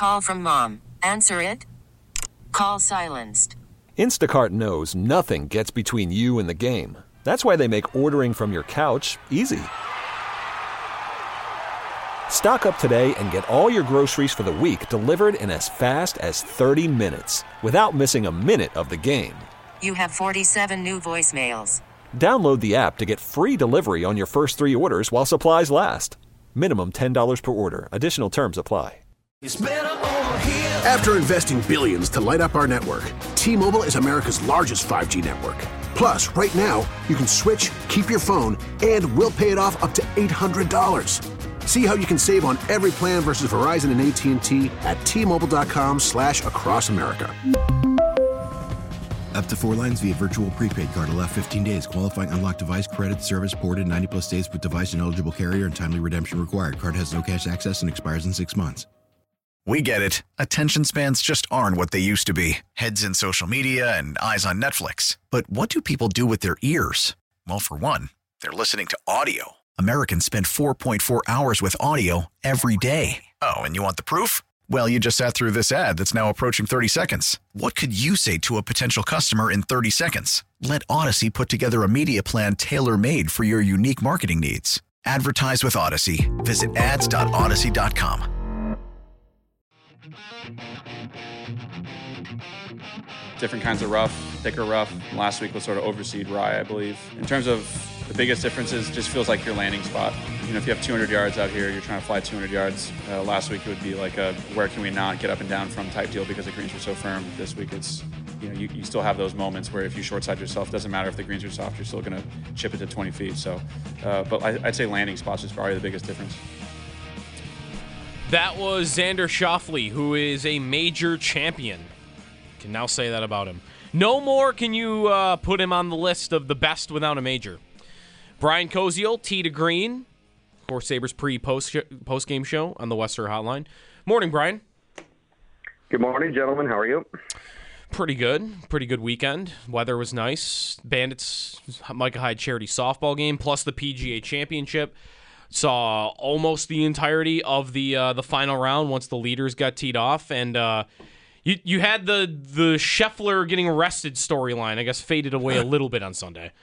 Call from mom. Answer it. Call silenced. Instacart knows nothing gets between you and the game. That's why they make ordering from your couch easy. Stock up today and get all your groceries for the week delivered in as fast as 30 minutes without missing a minute of the game. You have 47 new voicemails. Download the app to get free delivery on your first 3 orders while supplies last. Minimum $10 per order. Additional terms apply. After investing billions to light up our network, T-Mobile is America's largest 5G network. Plus, right now, you can switch, keep your phone, and we'll pay it off up to $800. See how you can save on every plan versus Verizon and AT&T at T-Mobile.com/across America. Up to 4 lines via virtual prepaid card. Allow 15 days. Qualifying unlocked device credit service ported 90+ states with device and eligible carrier and timely redemption required. Card has no cash access and expires in 6 months. We get it. Attention spans just aren't what they used to be. Heads in social media and eyes on Netflix. But what do people do with their ears? Well, for one, they're listening to audio. Americans spend 4.4 hours with audio every day. Oh, and you want the proof? Well, you just sat through this ad that's now approaching 30 seconds. What could you say to a potential customer in 30 seconds? Let Odyssey put together a media plan tailor-made for your unique marketing needs. Advertise with Odyssey. Visit ads.odyssey.com. Different kinds of rough, thicker rough. Last week was sort of overseed rye, I believe. In terms of the biggest differences, just feels like your landing spot. You know, if you have 200 yards out here, you're trying to fly 200 yards. Last week it would be like a where can we not get up and down from type deal because the greens were so firm. This week it's, you know, you still have those moments where if you short side yourself, it doesn't matter if the greens are soft, you're still going to chip it to 20 feet. So, but I'd say landing spots is probably the biggest difference. That was Xander Schauffele, who is a major champion. Can now say that about him. No more can you put him on the list of the best without a major. Brian Koziol, Tee to Green, Horse Sabres post-game show on the Western Hotline. Morning, Brian. Good morning, gentlemen. How are you? Pretty good. Pretty good weekend. Weather was nice. Bandits, Micah Hyde charity softball game, plus the PGA Championship. Saw almost the entirety of the final round once the leaders got teed off, and you had the Scheffler getting arrested storyline, I guess, faded away a little bit on Sunday.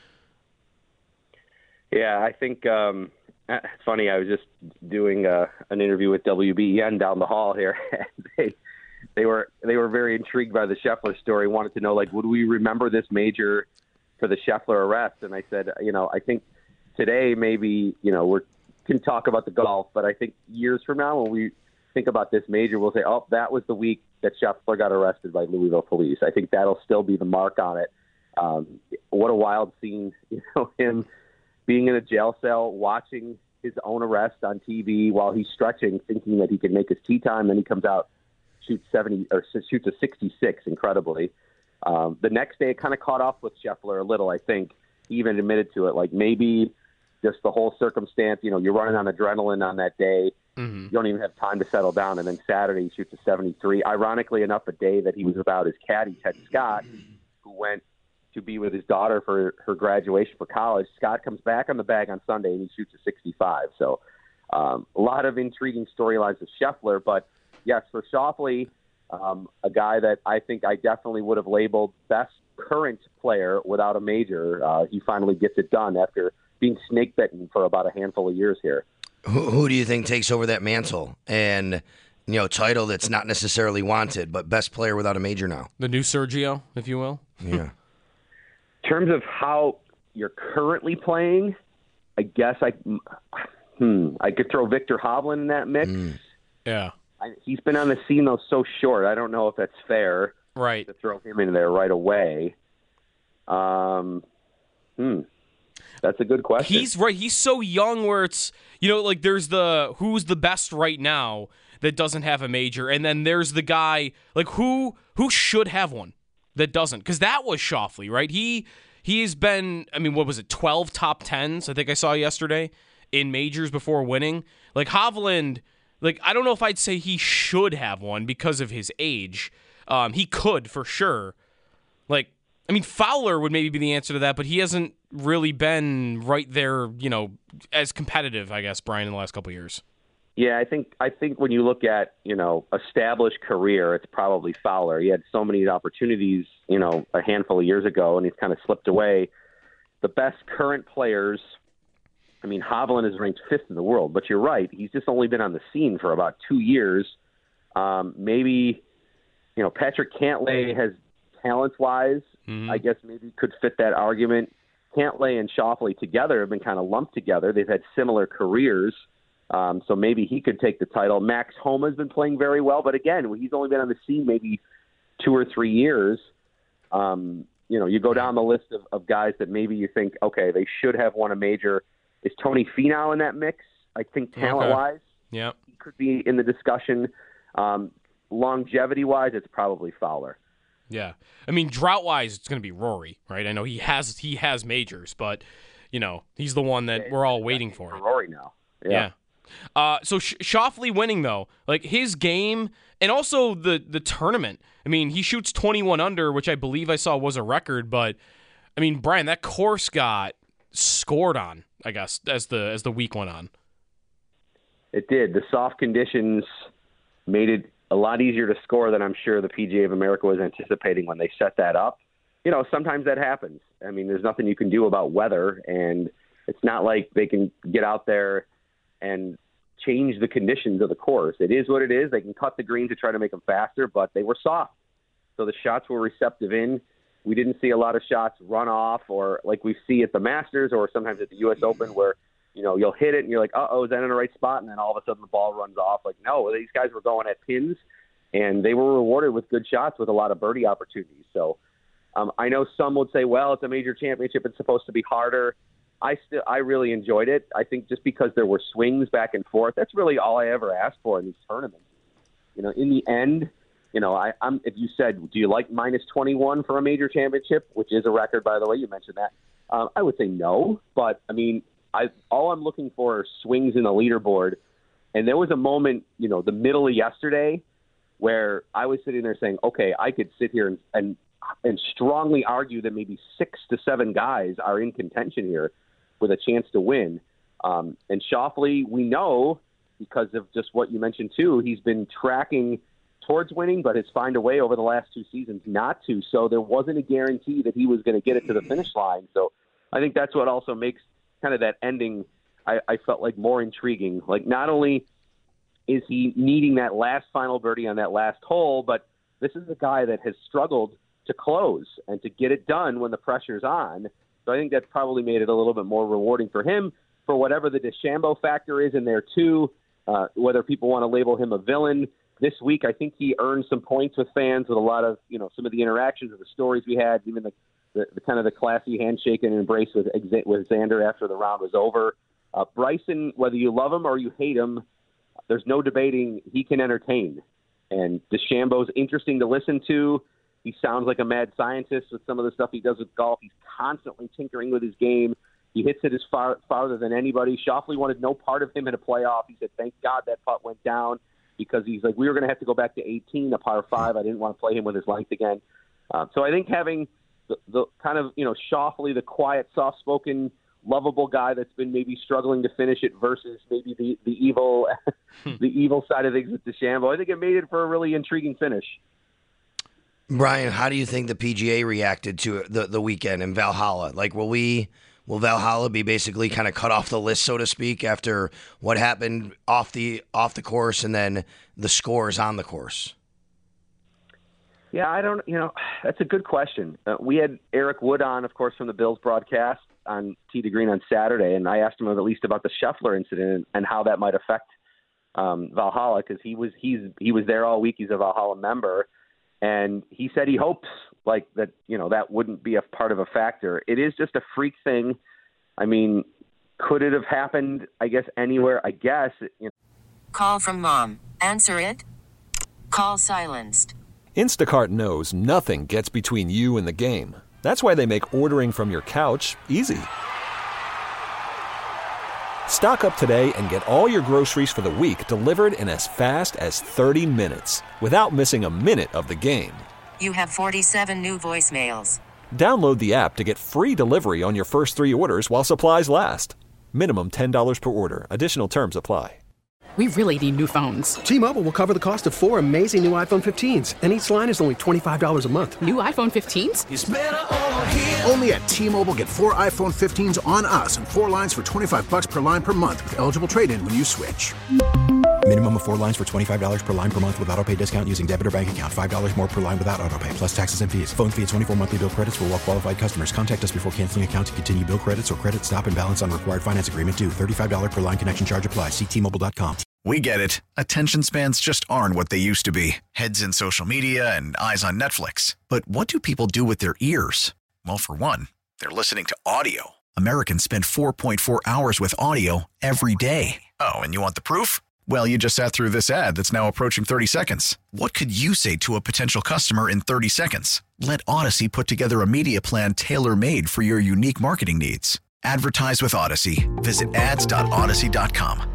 Yeah, I think it's funny. I was just doing an interview with WBEN down the hall here. They were very intrigued by the Scheffler story. Wanted to know, like, would we remember this major for the Scheffler arrest? And I said, I think today maybe we can talk about the golf, but I think years from now when we think about this major, we'll say, oh, that was the week that Scheffler got arrested by Louisville police. I think that'll still be the mark on it. What a wild scene, him being in a jail cell, watching his own arrest on TV while he's stretching, thinking that he can make his tee time. Then he comes out, shoots a 66 incredibly. The next day, it kind of caught off with Scheffler a little, I think. He even admitted to it, like maybe just the whole circumstance, you're running on adrenaline on that day. Mm-hmm. You don't even have time to settle down. And then Saturday, he shoots a 73. Ironically enough, a day that he was without his caddy, Ted Scott, who went to be with his daughter for her graduation for college. Scott comes back on the bag on Sunday, and he shoots a 65. So a lot of intriguing storylines with Scheffler. But, yes, for Schauffele, a guy that I think I definitely would have labeled best current player without a major. He finally gets it done after being snake bitten for about a handful of years here. Who do you think takes over that mantle and title that's not necessarily wanted, but best player without a major now? The new Sergio, if you will. Yeah. In terms of how you're currently playing, I guess I could throw Victor Hovland in that mix. Yeah. He's been on the scene though so short. I don't know if that's fair. Right. To throw him in there right away. That's a good question. He's right. He's so young where it's, there's the who's the best right now that doesn't have a major. And then there's the guy, like, who should have one that doesn't? Because that was Schauffele, right? He's been, 12 top 10s, I think I saw yesterday, in majors before winning. Like, Hovland, I don't know if I'd say he should have one because of his age. He could, for sure. Fowler would maybe be the answer to that, but he hasn't really been right there, as competitive, I guess, Brian, in the last couple of years. Yeah, I think when you look at, established career, it's probably Fowler. He had so many opportunities, a handful of years ago, and he's kind of slipped away. The best current players, Hovland is ranked 5th in the world, but you're right. He's just only been on the scene for about 2 years. Maybe, Patrick Cantlay has talent-wise, I guess maybe could fit that argument. Cantlay and Schauffele together have been kind of lumped together. They've had similar careers. So maybe he could take the title. Max Homa has been playing very well, but again, he's only been on the scene maybe 2 or 3 years. You go down the list of guys that maybe you think, okay, they should have won a major. Is Tony Finau in that mix? I think talent-wise, he could be in the discussion. Longevity-wise, it's probably Fowler. Yeah. Drought-wise, it's going to be Rory, right? I know he has majors, but, he's the one that we're all waiting for. Rory now. Yeah. So Schauffele winning, though, like his game and also the tournament. He shoots 21 under, which I believe I saw was a record. But, Brian, that course got scored on, I guess, as the week went on. It did. The soft conditions made it a lot easier to score than I'm sure the PGA of America was anticipating when they set that up. Sometimes that happens. There's nothing you can do about weather, and it's not like they can get out there and change the conditions of the course. It is what it is. They can cut the green to try to make them faster, but they were soft. So the shots were receptive in. We didn't see a lot of shots run off or like we see at the Masters or sometimes at the U.S. Open where, you'll hit it and you're like, uh-oh, is that in the right spot? And then all of a sudden the ball runs off. Like, no, these guys were going at pins, and they were rewarded with good shots with a lot of birdie opportunities. So I know some would say, well, it's a major championship. It's supposed to be harder. I really enjoyed it. I think just because there were swings back and forth, that's really all I ever asked for in these tournaments. In the end, I'm. If you said, do you like minus 21 for a major championship, which is a record, by the way, you mentioned that, I would say no. But, all I'm looking for are swings in the leaderboard. And there was a moment, the middle of yesterday where I was sitting there saying, okay, I could sit here and strongly argue that maybe 6 to 7 guys are in contention here with a chance to win. And Schauffele, we know, because of just what you mentioned too, he's been tracking towards winning, but has found a way over the last 2 seasons not to. So there wasn't a guarantee that he was going to get it to the finish line. So I think that's what also makes kind of that ending, I felt like more intriguing. Like not only is he needing that last final birdie on that last hole, but this is a guy that has struggled to close and to get it done when the pressure's on. So I think that's probably made it a little bit more rewarding for him, for whatever the DeChambeau factor is in there too, whether people want to label him a villain. This week, I think he earned some points with fans with a lot of, some of the interactions of the stories we had, even the kind of the classy handshake and embrace with Xander after the round was over. Bryson, whether you love him or you hate him, there's no debating he can entertain. And DeChambeau's interesting to listen to. He sounds like a mad scientist with some of the stuff he does with golf. He's constantly tinkering with his game. He hits it as farther than anybody. Schauffele wanted no part of him in a playoff. He said, thank God that putt went down, because he's like, we were going to have to go back to 18, a par 5. I didn't want to play him with his length again. So I think having the kind of, Schauffele, the quiet, soft-spoken, lovable guy that's been maybe struggling to finish it versus maybe the evil the evil side of things with DeChambeau, I think it made it for a really intriguing finish. Brian, how do you think the PGA reacted to the weekend in Valhalla? Like, will Valhalla be basically kind of cut off the list, so to speak, after what happened off the course and then the scores on the course? Yeah, that's a good question. We had Eric Wood on, of course, from the Bills broadcast on Tee to Green on Saturday, and I asked him at least about the Scheffler incident and how that might affect Valhalla, because he was there all week. He's a Valhalla member. And he said he hopes that wouldn't be a part of a factor. It is just a freak thing. Could it have happened, I guess, anywhere? I guess. Call from mom. Answer it. Call silenced. Instacart knows nothing gets between you and the game. That's why they make ordering from your couch easy. Stock up today and get all your groceries for the week delivered in as fast as 30 minutes without missing a minute of the game. You have 47 new voicemails. Download the app to get free delivery on your first 3 orders while supplies last. Minimum $10 per order. Additional terms apply. We really need new phones. T-Mobile will cover the cost of 4 amazing new iPhone 15s, and each line is only $25 a month. New iPhone 15s? It's better over here. Only at T-Mobile, get 4 iPhone 15s on us and 4 lines for $25 per line per month with eligible trade-in when you switch. Minimum of 4 lines for $25 per line per month with autopay discount using debit or bank account. $5 more per line without autopay, plus taxes and fees. Phone fee at 24 monthly bill credits for well-qualified customers. Contact us before canceling account to continue bill credits or credit stop and balance on required finance agreement due. $35 per line connection charge applies. See T-Mobile.com. We get it. Attention spans just aren't what they used to be. Heads in social media and eyes on Netflix. But what do people do with their ears? Well, for one, they're listening to audio. Americans spend 4.4 hours with audio every day. Oh, and you want the proof? Well, you just sat through this ad that's now approaching 30 seconds. What could you say to a potential customer in 30 seconds? Let Odyssey put together a media plan tailor-made for your unique marketing needs. Advertise with Odyssey. Visit ads.odyssey.com.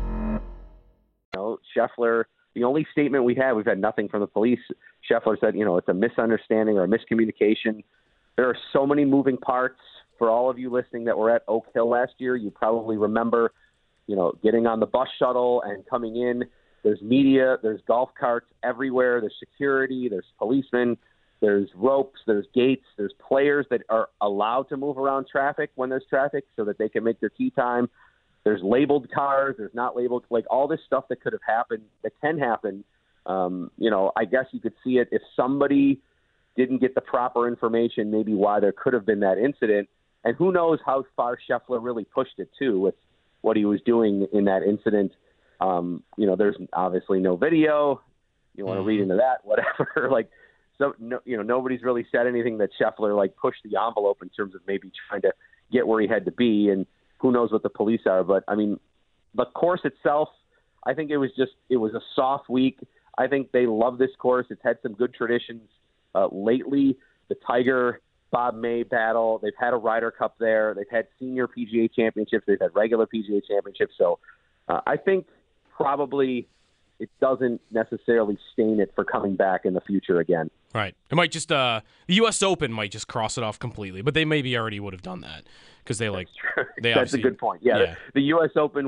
Scheffler, the only statement we've had nothing from the police. Scheffler said, it's a misunderstanding or a miscommunication. There are so many moving parts. For all of you listening that were at Oak Hill last year, you probably remember, getting on the bus shuttle and coming in. There's media, there's golf carts everywhere, there's security, there's policemen, there's ropes, there's gates, there's players that are allowed to move around traffic when there's traffic so that they can make their tee time. There's labeled cars, there's not labeled, like all this stuff that could have happened, that can happen. I guess you could see it if somebody didn't get the proper information, maybe why there could have been that incident. And who knows how far Scheffler really pushed it too with what he was doing in that incident. There's obviously no video. You want to read into that, whatever. Nobody's really said anything that Scheffler pushed the envelope in terms of maybe trying to get where he had to be. And who knows what the police are. But, the course itself, I think it was a soft week. I think they love this course. It's had some good traditions lately. The Tiger Bob May battle. They've had a Ryder Cup there. They've had senior PGA championships. They've had regular PGA championships. So I think probably it doesn't necessarily stain it for coming back in the future again. Right. It might just the U.S. Open might just cross it off completely, but they maybe already would have done that because they That's a good point. Yeah. The U.S. Open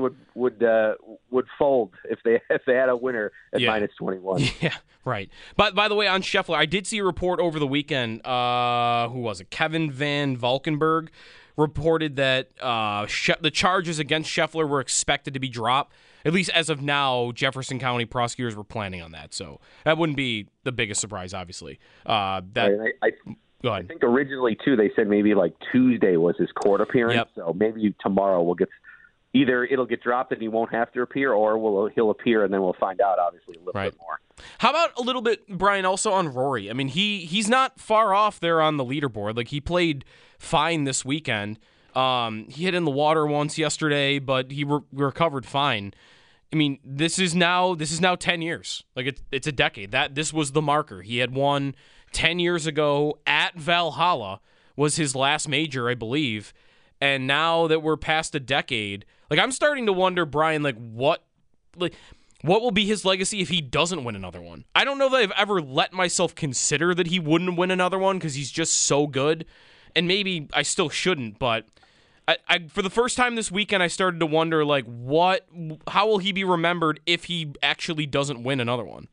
would fold if they had a winner at minus 21. Yeah. Right. But by the way, on Scheffler, I did see a report over the weekend. Who was it? Kevin Van Valkenburg reported that the charges against Scheffler were expected to be dropped. At least as of now, Jefferson County prosecutors were planning on that. So that wouldn't be the biggest surprise, obviously. Go ahead. I think originally, too, they said maybe Tuesday was his court appearance. Yep. So maybe tomorrow either it'll get dropped and he won't have to appear, or he'll appear and then we'll find out, obviously, a little bit more. How about a little bit, Brian, also on Rory? I mean, he's not far off there on the leaderboard. He played fine this weekend. He hit in the water once yesterday, but he recovered fine. I mean, this is now 10 years. It's a decade. This was the marker. He had won 10 years ago at Valhalla was his last major, I believe. And now that we're past a decade, I'm starting to wonder, Brian, what will be his legacy if he doesn't win another one? I don't know that I've ever let myself consider that he wouldn't win another one because he's just so good. And maybe I still shouldn't, but I for the first time this weekend, I started to wonder, how will he be remembered if he actually doesn't win another one?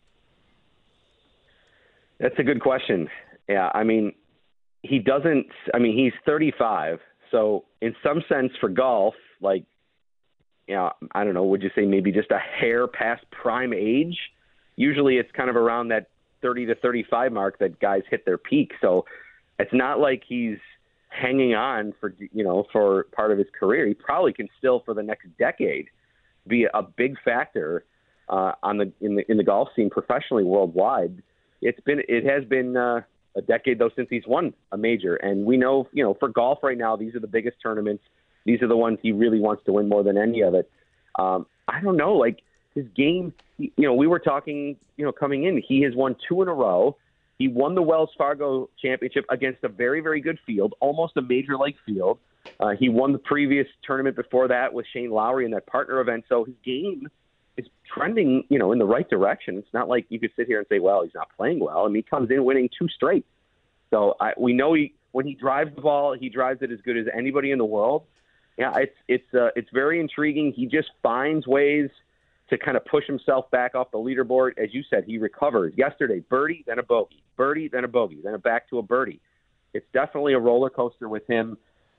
That's a good question. Yeah, he doesn't. He's 35, so in some sense for golf, I don't know, would you say maybe just a hair past prime age? Usually it's kind of around that 30 to 35 mark that guys hit their peak. So it's not like he's hanging on for part of his career. He probably can still for the next decade be a big factor in the golf scene professionally worldwide. It has been a decade though since he's won a major, and we know for golf right now these are the biggest tournaments. These are the ones he really wants to win more than any of it. I don't know, his game. We were talking coming in. He has won 2 in a row. He won the Wells Fargo Championship against a very, very good field, almost a major-like field. He won the previous tournament before that with Shane Lowry in that partner event. So his game is trending, in the right direction. It's not like you could sit here and say, well, he's not playing well. He comes in winning 2 straight. So we know when he drives the ball, he drives it as good as anybody in the world. Yeah, it's very intriguing. He just finds ways to kind of push himself back off the leaderboard. As you said, he recovers. Yesterday, birdie, then a bogey. Birdie, then a bogey. Then back to a birdie. It's definitely a roller coaster with him.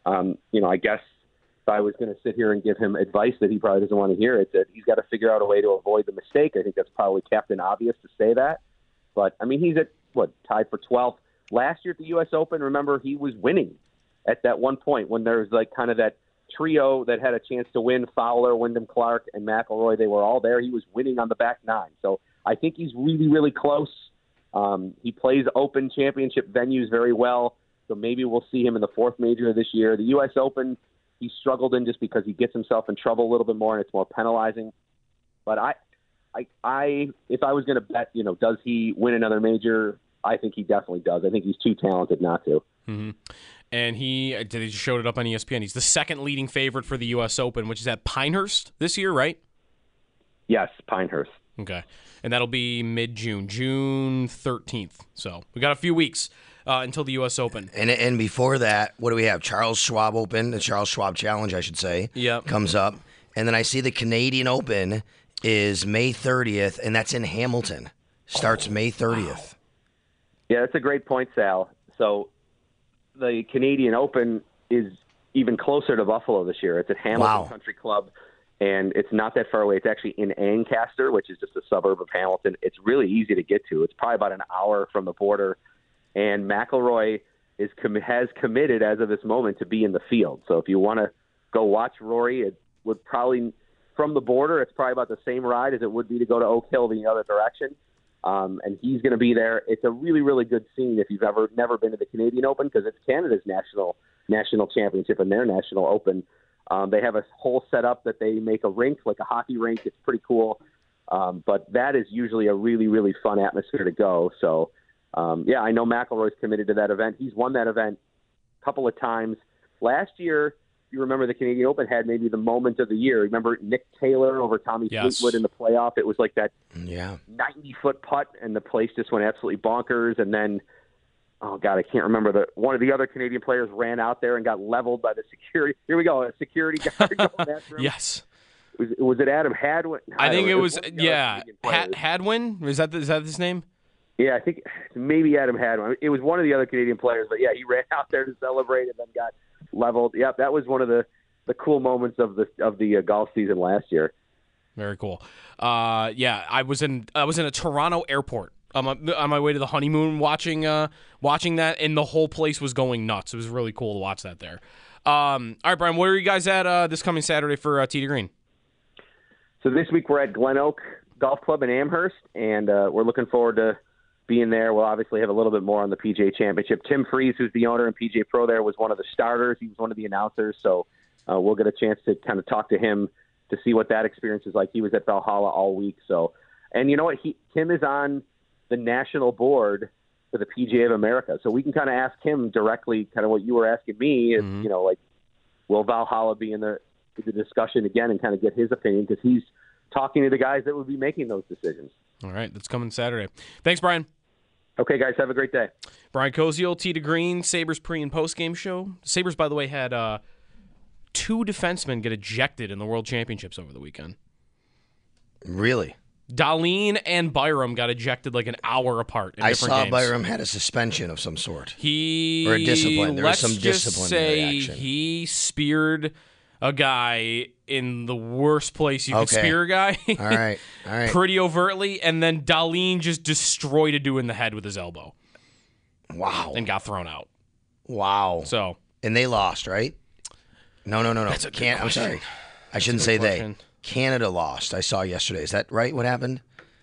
I guess if I was going to sit here and give him advice that he probably doesn't want to hear, it's that he's got to figure out a way to avoid the mistake. I think that's probably Captain Obvious to say that. But, I mean, he's at, tied for 12th. Last year at the U.S. Open, remember, he was winning at that one point when there was like kind of that trio that had a chance to win, Fowler, Wyndham Clark, and McIlroy. They were all there. He was winning on the back nine. So I think he's really, really close. He plays Open Championship venues very well, so maybe we'll see him in the fourth major this year. The U.S. Open, he struggled in just because he gets himself in trouble a little bit more, and it's more penalizing. But if I was going to bet, does he win another major? I think he definitely does. I think he's too talented not to. Mm-hmm. And he just showed it up on ESPN. He's the second leading favorite for the U.S. Open, which is at Pinehurst this year, right? Yes, Pinehurst. Okay. And that'll be mid-June, June 13th. So we got a few weeks until the U.S. Open. And before that, what do we have? Charles Schwab Open, the Charles Schwab Challenge, I should say, comes up. And then I see the Canadian Open is May 30th, and that's in Hamilton. Starts May 30th. Wow. Yeah, that's a great point, Sal. So the Canadian Open is even closer to Buffalo this year. It's at Hamilton Country Club, and it's not that far away. It's actually in Ancaster, which is just a suburb of Hamilton. It's really easy to get to. It's probably about an hour from the border, and McIlroy has committed as of this moment to be in the field. So if you want to go watch Rory, it would probably, from the border, it's probably about the same ride as it would be to go to Oak Hill the other direction. And he's going to be there. It's a really, really good scene if you've never been to the Canadian Open, because it's Canada's national championship and their national open. They have a whole setup that they make a rink, like a hockey rink. It's pretty cool. But that is usually a really, really fun atmosphere to go. So, I know McIlroy's committed to that event. He's won that event a couple of times. Last year, you remember the Canadian Open had maybe the moment of the year. Remember Nick Taylor over Tommy Fleetwood in the playoff? It was like that 90-foot putt, and the place just went absolutely bonkers. And then, oh, God, I can't remember. One of the other Canadian players ran out there and got leveled by the security. Here we go, a security guard going after him. Yes. Was it Adam Hadwin? I think it was Hadwin? Is that his name? Yeah, I think maybe Adam Hadwin. It was one of the other Canadian players, but, he ran out there to celebrate and then got leveled. Yep, that was one of the cool moments of the golf season last year. Very cool. I was in a Toronto airport on my way to the honeymoon, watching that, and the whole place was going nuts. It was really cool to watch that there. All right, Brian, where are you guys at this coming Saturday for Tee to Green? So this week we're at Glen Oak Golf Club in Amherst, and we're looking forward to being there. We'll obviously have a little bit more on the PGA Championship. Tim Freeze, who's the owner and PGA Pro there, was one of the starters. He was one of the announcers, so we'll get a chance to kind of talk to him to see what that experience is like. He was at Valhalla all week. So, and you know what? Tim is on the national board for the PGA of America, so we can kind of ask him directly kind of what you were asking me is, will Valhalla be in the discussion again, and kind of get his opinion, because he's talking to the guys that would be making those decisions. All right, that's coming Saturday. Thanks, Brian. Okay, guys, have a great day. Brian Koziol, Tee to Green, Sabres pre- and post-game show. Sabres, by the way, had 2 defensemen get ejected in the World Championships over the weekend. Really? Dahlin and Byram got ejected like an hour apart in different games. Byram had a suspension of some sort. Or a discipline. There was some Let's disciplinary just say action. he speared a guy in the worst place you could spear a guy. All right. Pretty overtly, and then Dahlin just destroyed a dude in the head with his elbow. Wow. And got thrown out. Wow. So. And they lost, right? No. That's a good question. I'm sorry. I shouldn't say they. Canada lost. I saw yesterday. Is that right? What happened?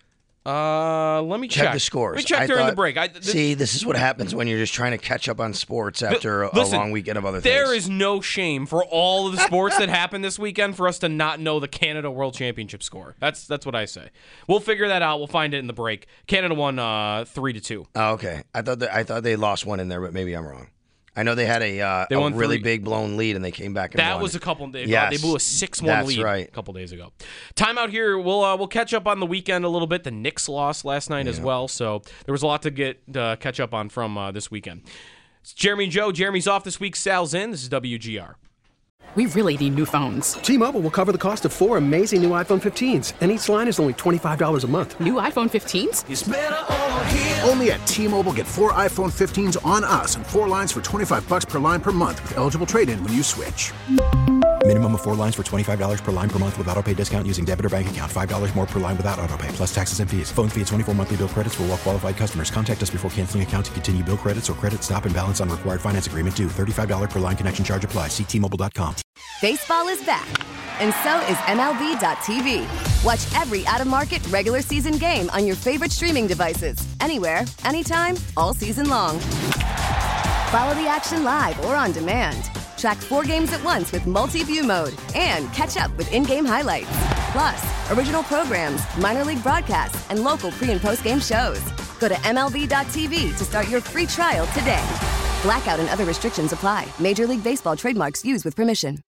Let me check the scores. Let me check during the break. See, this is what happens when you're just trying to catch up on sports after a long weekend of other things. There is no shame for all of the sports that happened this weekend for us to not know the Canada World Championship score. That's what I say. We'll figure that out. We'll find it in the break. Canada won 3-2. Oh, okay. I thought they lost one in there, but maybe I'm wrong. I know they had a really big blown lead, and they came back and won. That was a couple of days ago. Yes. They blew a 6-1 lead a couple days ago. Time out here. We'll catch up on the weekend a little bit. The Knicks lost last night as well, so there was a lot to catch up on from this weekend. It's Jeremy and Joe. Jeremy's off this week. Sal's in. This is WGR. We really need new phones. T-Mobile will cover the cost of 4 amazing new iPhone 15s, and each line is only $25 a month. New iPhone 15s? It's better over here. Only at T-Mobile, get 4 iPhone 15s on us and 4 lines for $25 per line per month with eligible trade-in when you switch. Minimum of 4 lines for $25 per line per month with autopay discount using debit or bank account. $5 more per line without autopay, plus taxes and fees. Phone fee at 24 monthly bill credits for well-qualified customers. Contact us before canceling account to continue bill credits or credit stop and balance on required finance agreement due. $35 per line connection charge applies. See T-Mobile.com. Baseball is back, and so is MLB.tv. Watch every out-of-market regular season game on your favorite streaming devices. Anywhere, anytime, all season long. Follow the action live or on demand. Track 4 games at once with multi-view mode and catch up with in-game highlights. Plus, original programs, minor league broadcasts, and local pre- and post-game shows. Go to MLB.tv to start your free trial today. Blackout and other restrictions apply. Major League Baseball trademarks used with permission.